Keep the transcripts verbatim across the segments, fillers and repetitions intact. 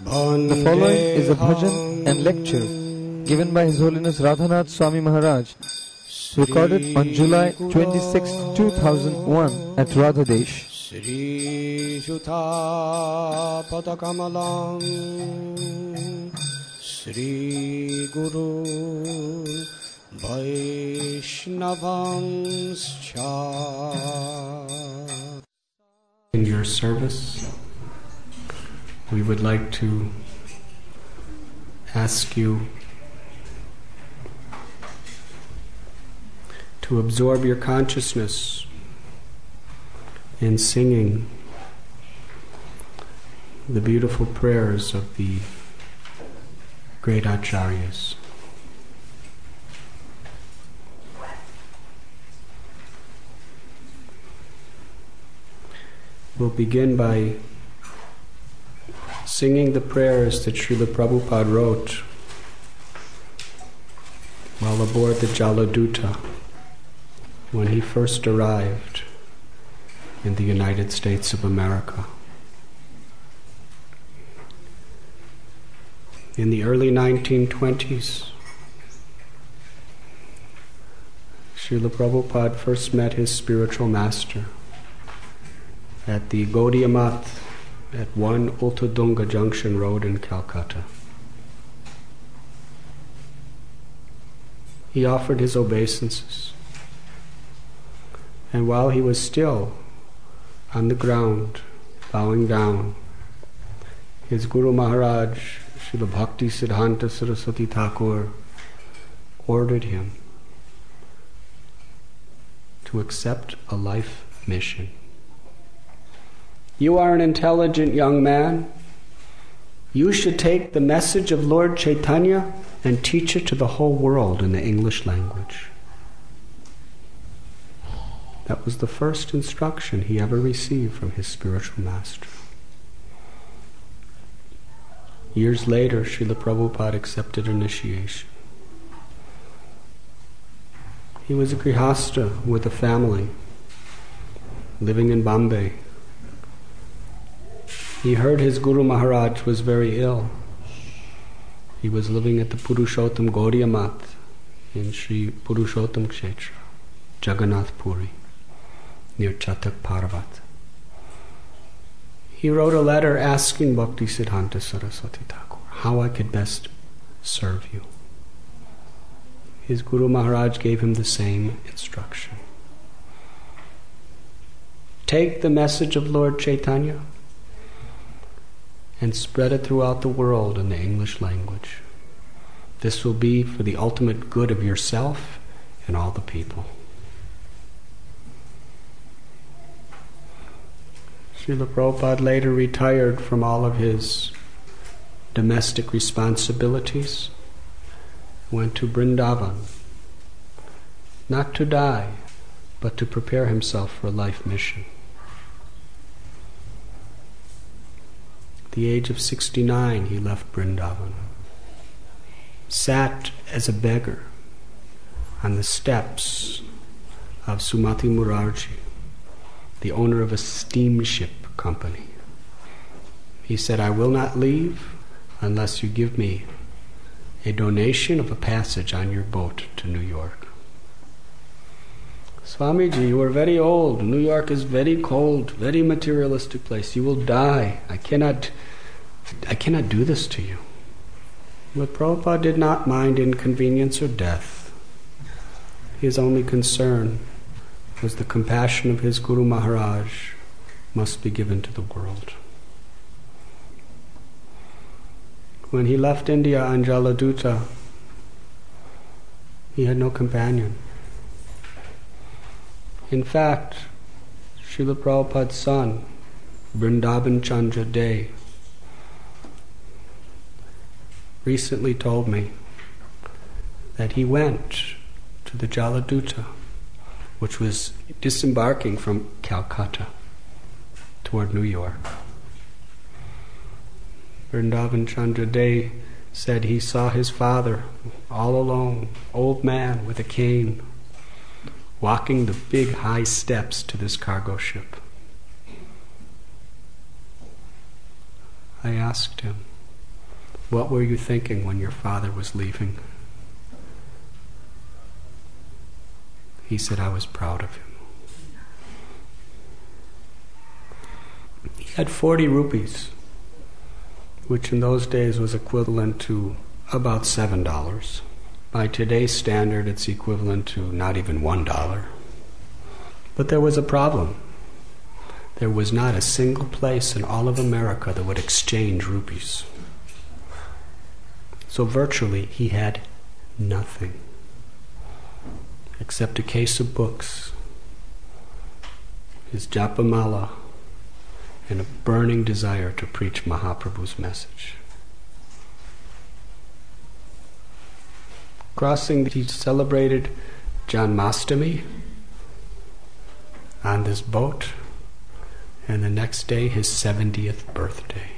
The following is a bhajan and lecture given by His Holiness Radhanath Swami Maharaj, recorded on July twenty-sixth, two thousand one at Radhadesh. Sri Jutha Padakamalam Sri Guru Vaishnavamscha. In your service, we would like to ask you to absorb your consciousness in singing the beautiful prayers of the great Acharyas. We'll begin by singing the prayers that Srila Prabhupada wrote while aboard the Jaladuta when he first arrived in the United States of America. In the early nineteen twenties, Srila Prabhupada first met his spiritual master at the Gaudiya Math at one Uttadunga Junction Road in Calcutta. He offered his obeisances, and while he was still on the ground, bowing down, his Guru Maharaj, Srila Bhakti Siddhanta Saraswati Thakur, ordered him to accept a life mission. You are an intelligent young man. You should take the message of Lord Chaitanya and teach it to the whole world in the English language. That was the first instruction he ever received from his spiritual master. Years later, Srila Prabhupada accepted initiation. He was a grihastha with a family, living in Bombay. He heard his Guru Maharaj was very ill. He was living at the Purushottam Gaudiya Math in Sri Purushottam Kshetra, Jagannath Puri, near Chatak Parvat. He wrote a letter asking Bhakti Siddhanta Saraswati Thakur how I could best serve you. His Guru Maharaj gave him the same instruction. Take the message of Lord Chaitanya and spread it throughout the world in the English language. This will be for the ultimate good of yourself and all the people. Srila Prabhupada later retired from all of his domestic responsibilities, went to Vrindavan, not to die, but to prepare himself for a life mission. At the age of sixty-nine, he left Vrindavan, sat as a beggar on the steps of Sumati Murarji, the owner of a steamship company. He said, I will not leave unless you give me a donation of a passage on your boat to New York. Swamiji, you are very old. New York is very cold, very materialistic place. You will die. I cannot, I cannot do this to you. But Prabhupada did not mind inconvenience or death. His only concern was the compassion of his Guru Maharaj must be given to the world. When he left India on Jaladuta, he had no companion. In fact, Srila Prabhupada's son, Vrindavan Chandra Dey, recently told me that he went to the Jaladuta, which was disembarking from Calcutta toward New York. Vrindavan Chandra Dey said he saw his father all alone, old man with a cane, walking the big high steps to this cargo ship. I asked him, What were you thinking when your father was leaving? He said, I was proud of him. He had forty rupees, which in those days was equivalent to about seven dollars. By today's standard, it's equivalent to not even one dollar. But there was a problem. There was not a single place in all of America that would exchange rupees. So virtually, he had nothing except a case of books, his japamala, and a burning desire to preach Mahaprabhu's message. Crossing, he celebrated Janmashtami on this boat, and the next day his seventieth birthday.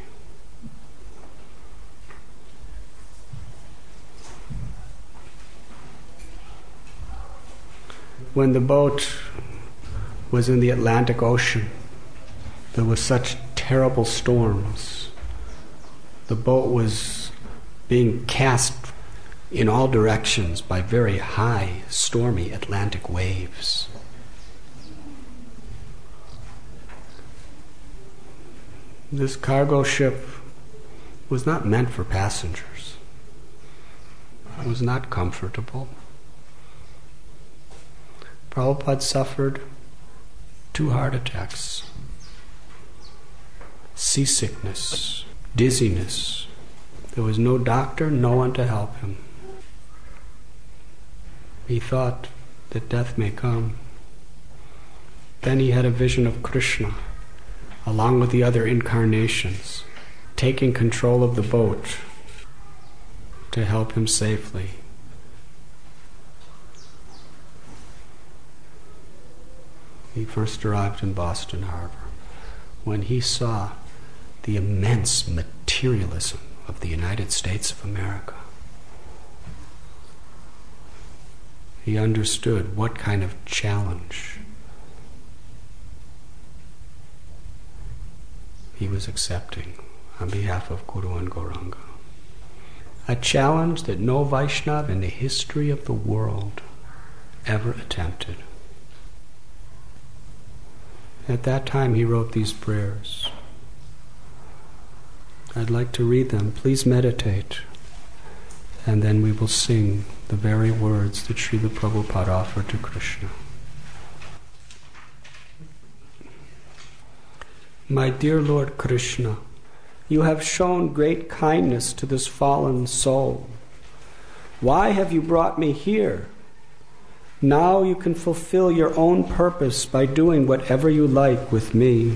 When the boat was in the Atlantic Ocean, there were such terrible storms. The boat was being cast in all directions by very high, stormy Atlantic waves. This cargo ship was not meant for passengers. It was not comfortable. Prabhupada suffered two heart attacks, seasickness, dizziness. There was no doctor, no one to help him. He thought that death may come. Then he had a vision of Krishna, along with the other incarnations, taking control of the boat to help him safely. He first arrived in Boston Harbor when he saw the immense materialism of the United States of America. He understood what kind of challenge he was accepting on behalf of Guru and Gauranga. A challenge that no Vaishnava in the history of the world ever attempted. At that time he wrote these prayers. I'd like to read them. Please meditate. And then we will sing the very words that Srila Prabhupada offered to Krishna. My dear Lord Krishna, you have shown great kindness to this fallen soul. Why have you brought me here? Now you can fulfill your own purpose by doing whatever you like with me.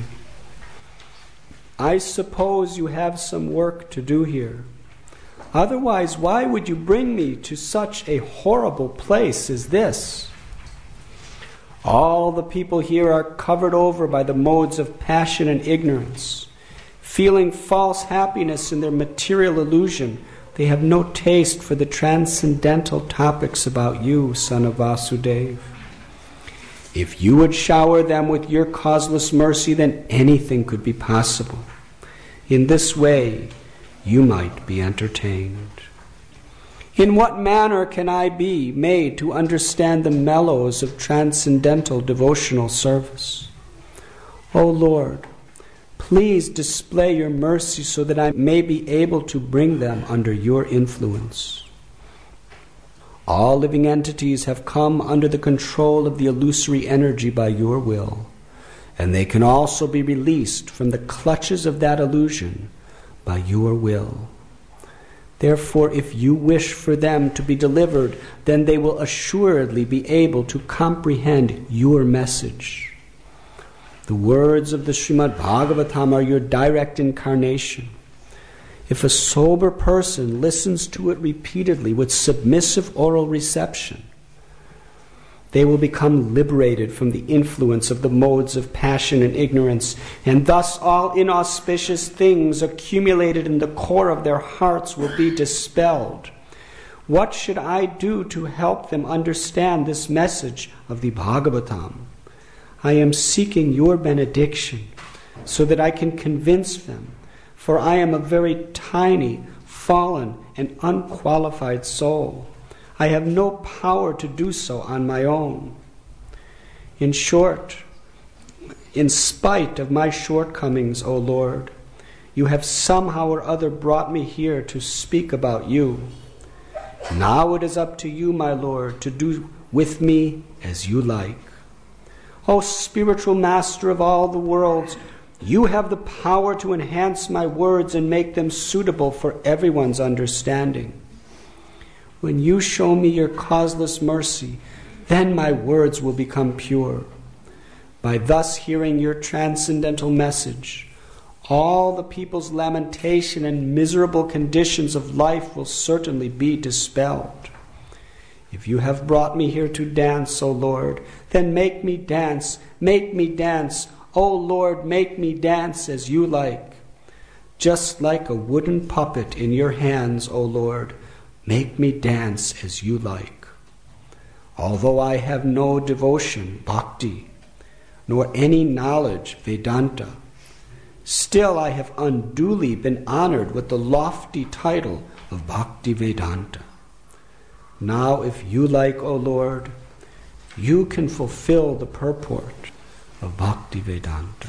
I suppose you have some work to do here. Otherwise, why would you bring me to such a horrible place as this? All the people here are covered over by the modes of passion and ignorance. Feeling false happiness in their material illusion, they have no taste for the transcendental topics about you, son of Vasudeva. If you would shower them with your causeless mercy, then anything could be possible. In this way, you might be entertained. In what manner can I be made to understand the mellows of transcendental devotional service? O Lord, please display your mercy so that I may be able to bring them under your influence. All living entities have come under the control of the illusory energy by your will, and they can also be released from the clutches of that illusion by your will. Therefore, if you wish for them to be delivered, then they will assuredly be able to comprehend your message. The words of the Srimad Bhagavatam are your direct incarnation. If a sober person listens to it repeatedly with submissive oral reception, they will become liberated from the influence of the modes of passion and ignorance, and thus all inauspicious things accumulated in the core of their hearts will be dispelled. What should I do to help them understand this message of the Bhagavatam? I am seeking your benediction so that I can convince them, for I am a very tiny, fallen and unqualified soul. I have no power to do so on my own. In short, in spite of my shortcomings, O Lord, you have somehow or other brought me here to speak about you. Now it is up to you, my Lord, to do with me as you like. O spiritual master of all the worlds, you have the power to enhance my words and make them suitable for everyone's understanding. When you show me your causeless mercy, then my words will become pure. By thus hearing your transcendental message, all the people's lamentation and miserable conditions of life will certainly be dispelled. If you have brought me here to dance, O Lord, then make me dance, make me dance, O Lord, make me dance as you like. Just like a wooden puppet in your hands, O Lord, make me dance as you like. Although I have no devotion, bhakti, nor any knowledge, Vedanta, still I have unduly been honored with the lofty title of Bhakti Vedanta. Now, if you like, O Lord, you can fulfill the purport of Bhakti Vedanta.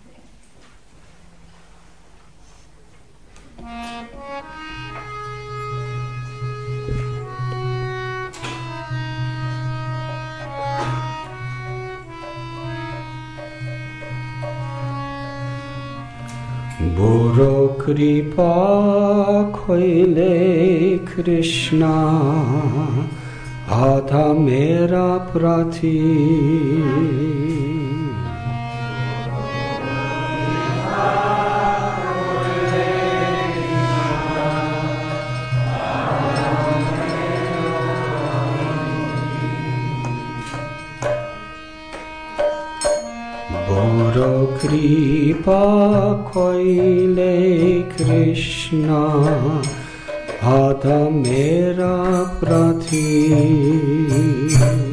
Buro kripa koile Krishna Adha mera prati. Buro kripa koile Krishna Adha mera prati.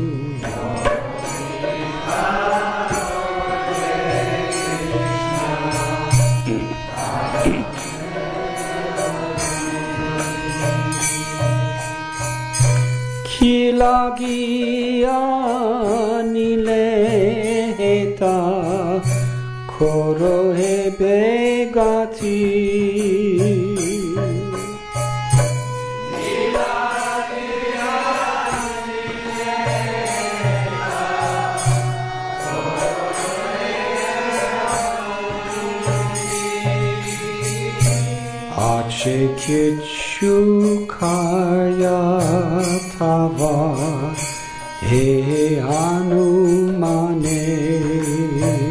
Kilagia nileta Koro he begati. Ache kichu kaya tava he anumane.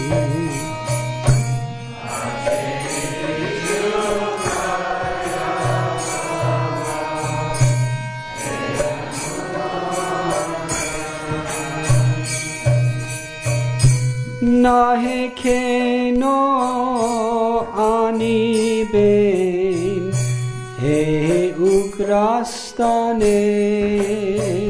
Nahe keno ani ben he ugrastane.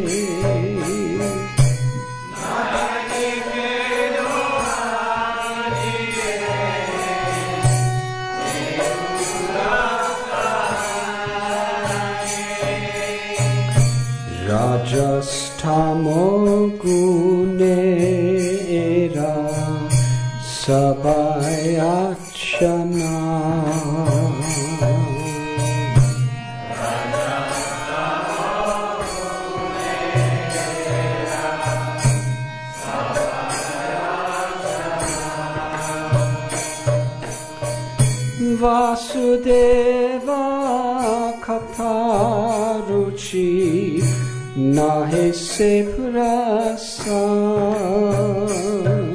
Rajastamo gunera sabayachana. Vasudeva Kataruchi Nahe se prasan.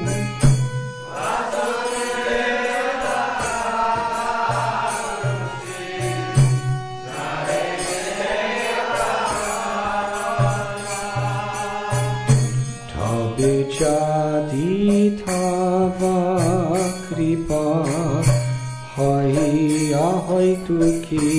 Tabe jadi tava kripa Hai ahai tuki.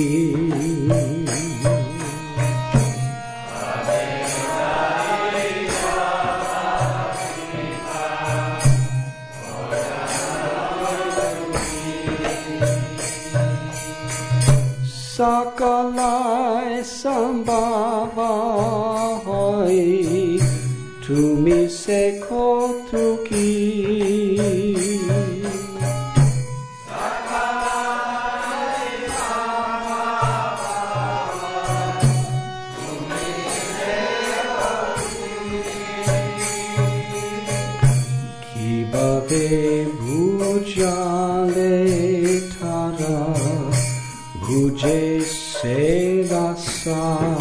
Sakalai sambhava hoy tumi sekho tuki. Kibabe bhujale tara bhuje se rasa.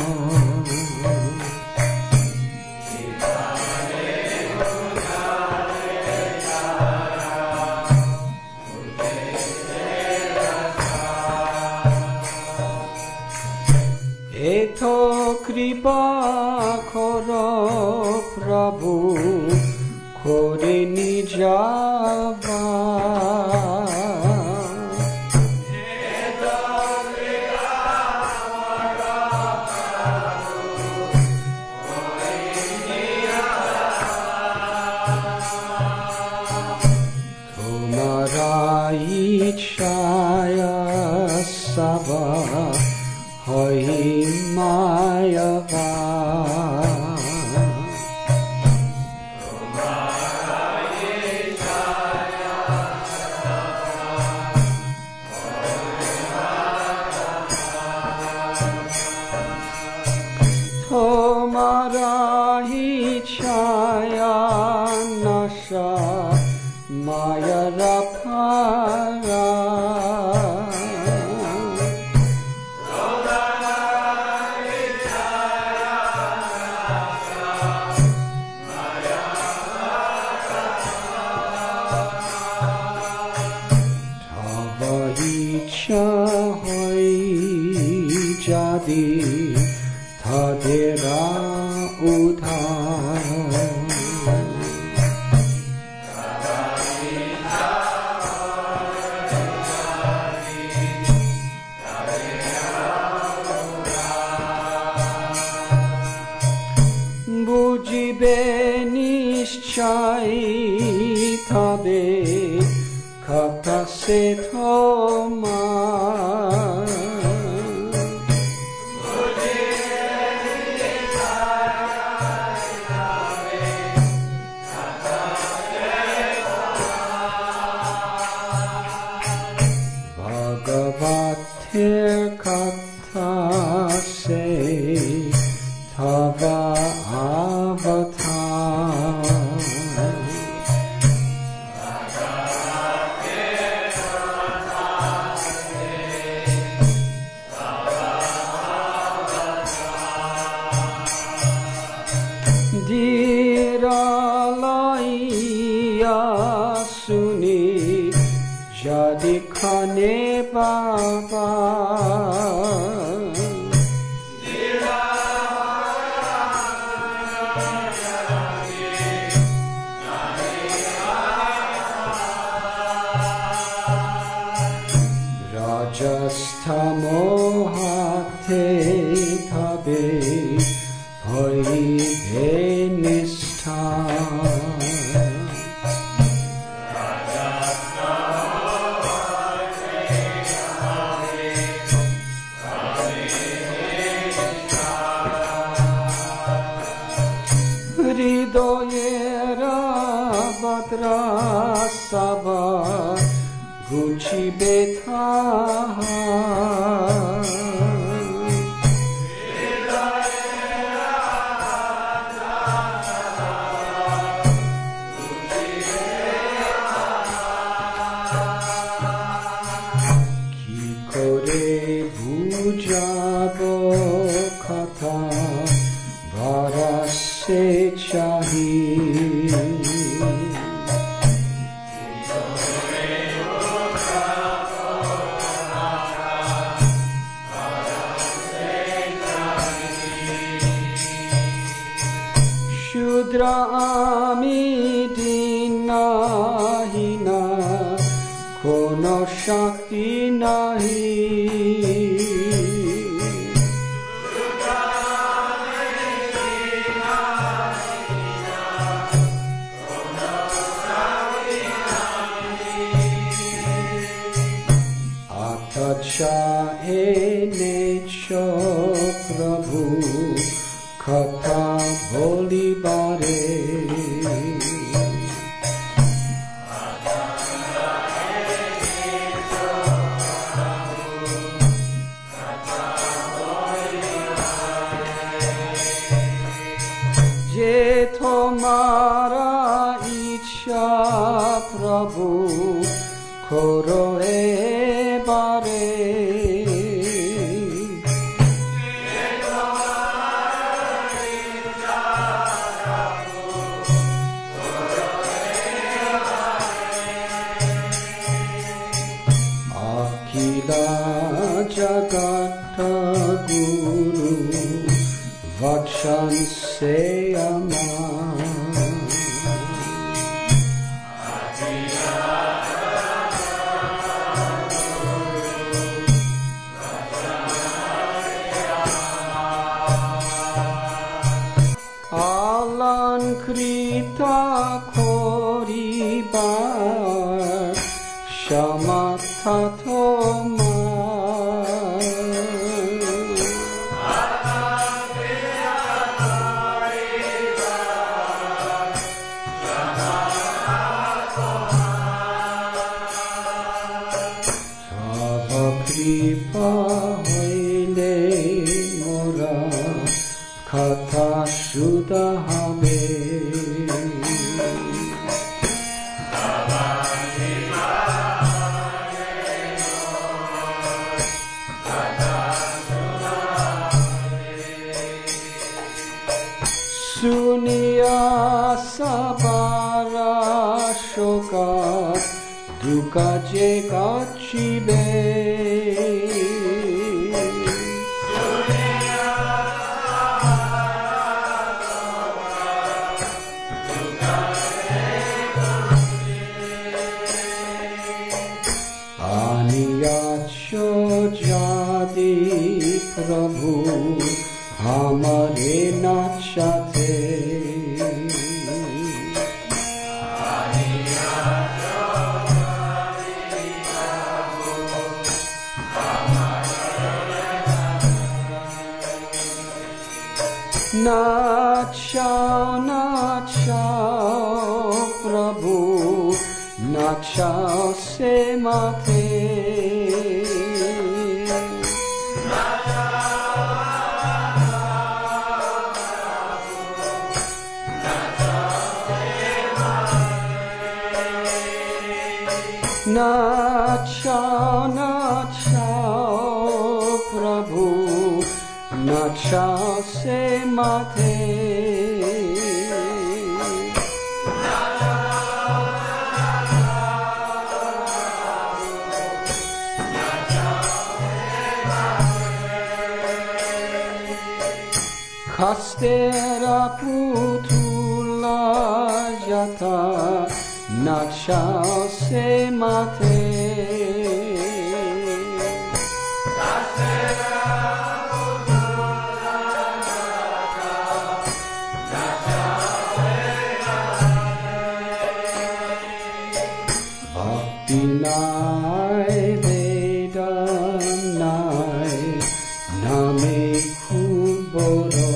Eto kripa koro Prabhu kore nijava. Ichaya sava hoy mayava. Tomara ichaya nasha maya rapara. Tava icha hoy jadi thadera udhar. Bujibe nishchai tabe kata se thoma. Bhagavatir katha se thava avatar. Diralaiya suni jadi khane baba. Rajastha mohate thabe hoy nistha. Hridoyera badra saba guchi betha. Ki kore bujabo katha varase chahi. Shudra ami dinahina kono shakti nahi. Vacha enecho Prabhu Katha bolibare Je tomara icha Prabhu koro ebare Akila jagata guru vakshanse ama Alankrita koribar shamathatoma Kripa hoile mora katha shuddha habe Suniya sabara shoka dukkha je kachibe Aniyacho jadi Prabhu hamare nachate Nachao, nachao, Prabhu, nachao se mate. Nachao, nachao, Prabhu, nachao se mate. Kastera putula jata nachao se mate. Bhakti nai Veda nai name kuboro.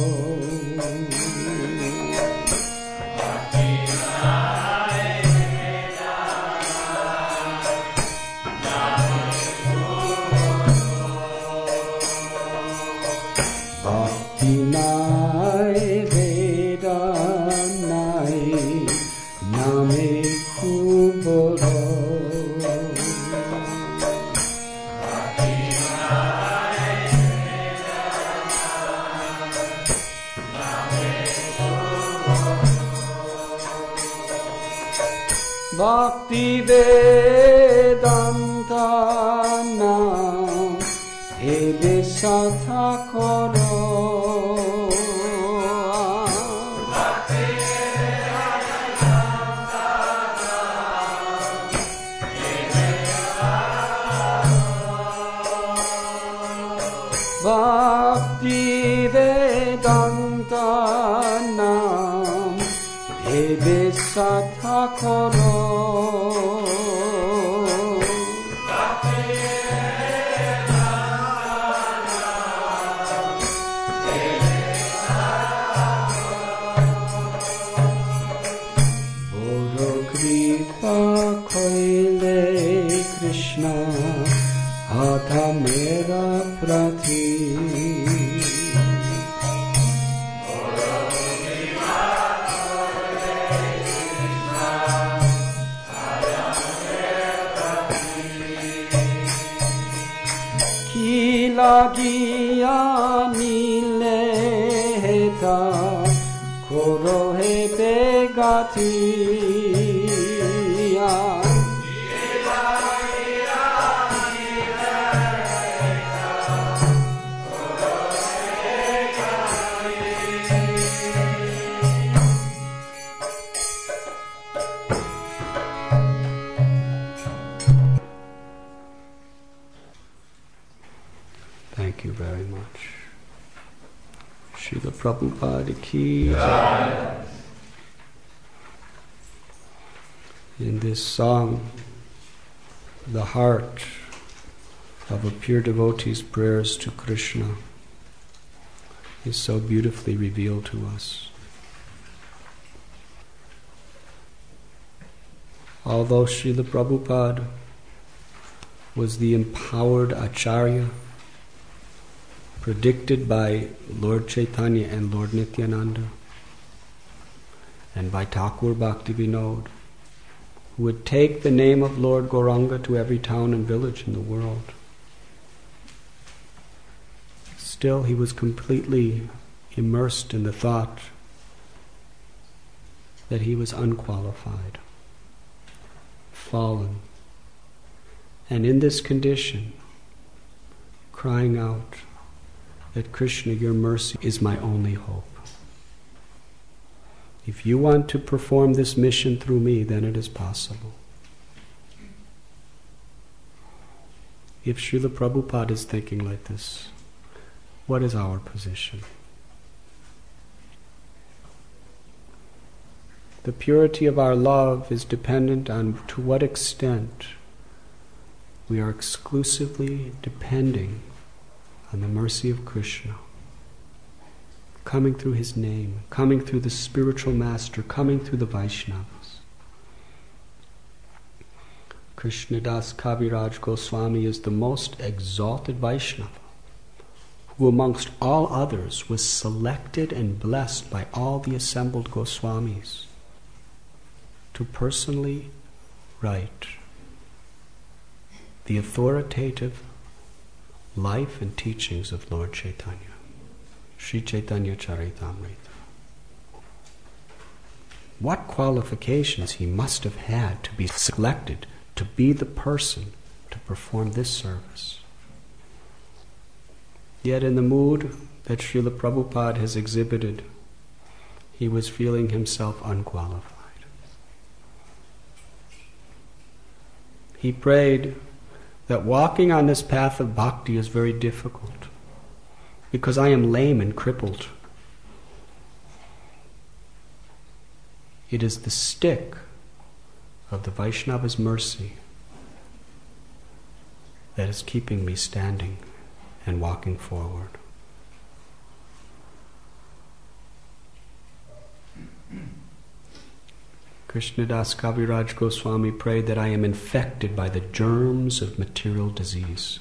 Bhakti nai Veda name kuboro. Bhakti nai Veda nai name kuboro. Bhakti Vedanta nam ebe satha koro. Bhakti Vedanta nam ebe Bhakti Vedanta nam ebe satha koro. Bhakti lagia nileta korohe begatia. Thank you very much. Srila Prabhupada ki jai. In this song, the heart of a pure devotee's prayers to Krishna is so beautifully revealed to us. Although Srila Prabhupada was the empowered Acharya predicted by Lord Chaitanya and Lord Nityananda and by Thakur Bhaktivinoda, who would take the name of Lord Gauranga to every town and village in the world. Still, he was completely immersed in the thought that he was unqualified, fallen, and in this condition, crying out that Krishna, your mercy is my only hope. If you want to perform this mission through me, then it is possible. If Srila Prabhupada is thinking like this, what is our position? The purity of our love is dependent on to what extent we are exclusively depending on the mercy of Krishna, coming through his name, coming through the spiritual master, coming through the Vaishnavas. Krishnadas Kaviraj Goswami is the most exalted Vaishnava, who amongst all others was selected and blessed by all the assembled Goswamis to personally write the authoritative life and teachings of Lord Chaitanya, Sri Chaitanya Charitamrita. What qualifications he must have had to be selected to be the person to perform this service. Yet in the mood that Srila Prabhupada has exhibited, he was feeling himself unqualified. He prayed that walking on this path of bhakti is very difficult because I am lame and crippled. It is the stick of the Vaishnava's mercy that is keeping me standing and walking forward. Krishnadas Kaviraj Goswami prayed that I am infected by the germs of material disease.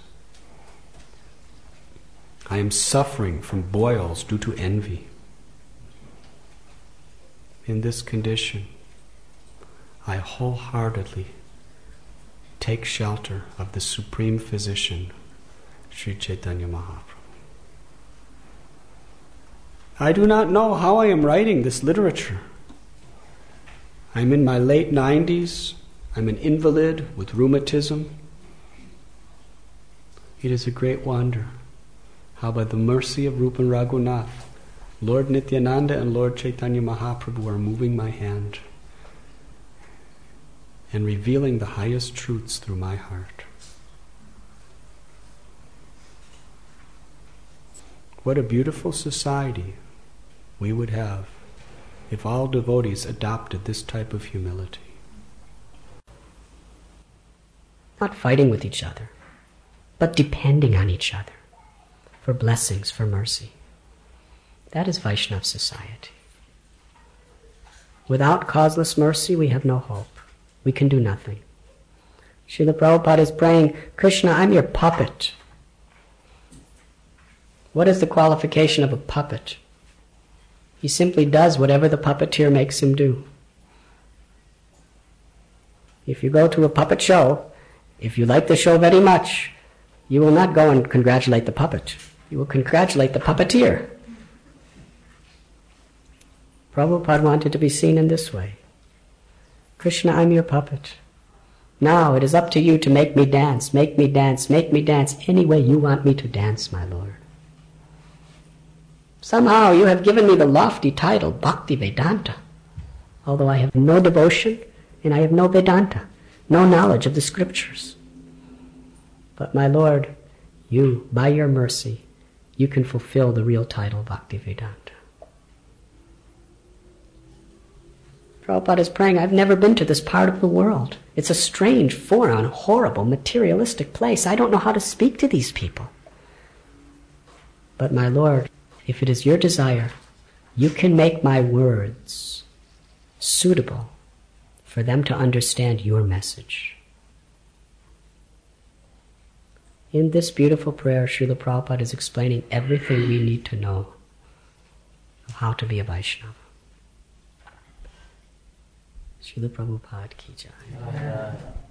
I am suffering from boils due to envy. In this condition, I wholeheartedly take shelter of the Supreme Physician, Sri Chaitanya Mahaprabhu. I do not know how I am writing this literature. I'm in my late nineties. I'm an invalid with rheumatism. It is a great wonder how by the mercy of Rupa Raghunath, Lord Nityananda and Lord Chaitanya Mahaprabhu are moving my hand and revealing the highest truths through my heart. What a beautiful society we would have if all devotees adopted this type of humility. Not fighting with each other, but depending on each other for blessings, for mercy. That is Vaishnava society. Without causeless mercy, we have no hope. We can do nothing. Srila Prabhupada is praying, Krishna, I'm your puppet. What is the qualification of a puppet? He simply does whatever the puppeteer makes him do. If you go to a puppet show, if you like the show very much, You will not go and congratulate the puppet. You will congratulate the puppeteer. Prabhupada wanted to be seen in this way. Krishna, I'm your puppet. Now it is up to you to make me dance, make me dance, make me dance any way you want me to dance, my Lord. Somehow you have given me the lofty title, Bhakti Vedanta, although I have no devotion and I have no Vedanta, no knowledge of the scriptures. But my Lord, you, by your mercy, you can fulfill the real title, Bhakti Vedanta. Prabhupada is praying, I've never been to this part of the world. It's a strange, foreign, horrible, materialistic place. I don't know how to speak to these people. But my Lord, if it is your desire, you can make my words suitable for them to understand your message. In this beautiful prayer, Srila Prabhupada is explaining everything we need to know of how to be a Vaishnava. Srila Prabhupada ki jai.